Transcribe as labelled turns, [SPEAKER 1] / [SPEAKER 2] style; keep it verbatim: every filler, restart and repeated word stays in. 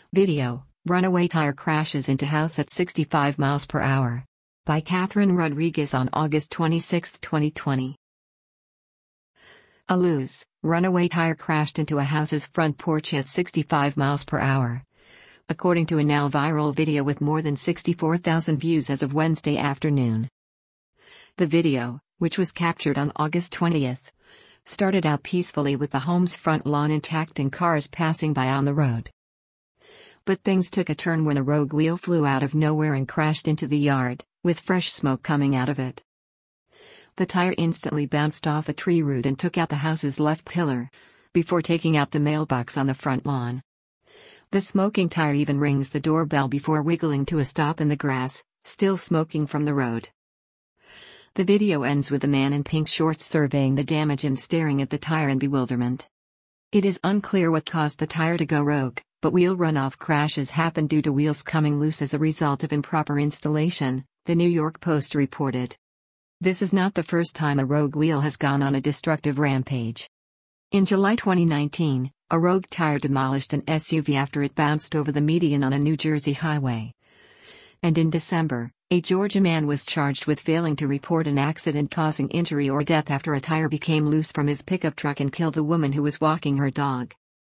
[SPEAKER 1] Video: Runaway tire crashes into house at sixty-five miles per hour. By Catherine Rodriguez on August twenty-sixth, twenty twenty. A loose, runaway tire crashed into a house's front porch at sixty-five miles per hour. According to a now viral video with more than sixty-four thousand views as of Wednesday afternoon. The video, which was captured on August twentieth, started out peacefully with the home's front lawn intact and cars passing by on the road. But things took a turn when a rogue wheel flew out of nowhere and crashed into the yard, with fresh smoke coming out of it. The tire instantly bounced off a tree root and took out the house's left pillar, before taking out the mailbox on the front lawn. The smoking tire even rings the doorbell before wiggling to a stop in the grass, still smoking from the road. The video ends with a man in pink shorts surveying the damage and staring at the tire in bewilderment. It is unclear what caused the tire to go rogue, but wheel runoff crashes happen due to wheels coming loose as a result of improper installation, the New York Post reported. This is not the first time a rogue wheel has gone on a destructive rampage. In July twenty nineteen, a rogue tire demolished an S U V after it bounced over the median on a New Jersey highway. And in December, a Georgia man was charged with failing to report an accident causing injury or death after a tire became loose from his pickup truck and killed a woman who was walking her dog.